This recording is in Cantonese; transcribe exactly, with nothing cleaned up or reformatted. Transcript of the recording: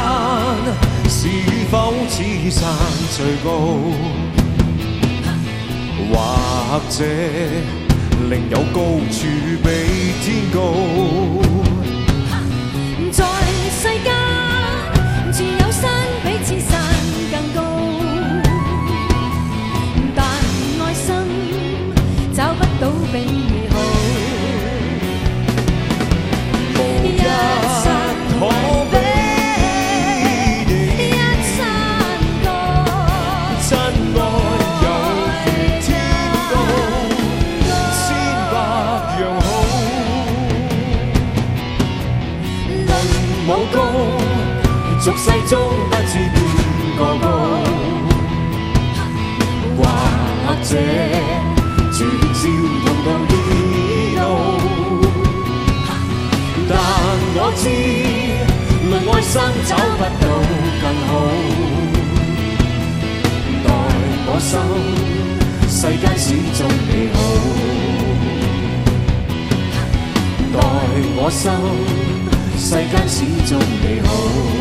是否此山最高？或者另有高處比天高？ 在世間，自有山比此山更高，但愛心找不到比你好。 無一可比你一山高，真愛有如天高，千百樣好。論武功，俗世中不知邊個高，或者傳召同當天路。但我知，論愛心找不到更好。待我心，世間始終美好。待我心，世間始終美好。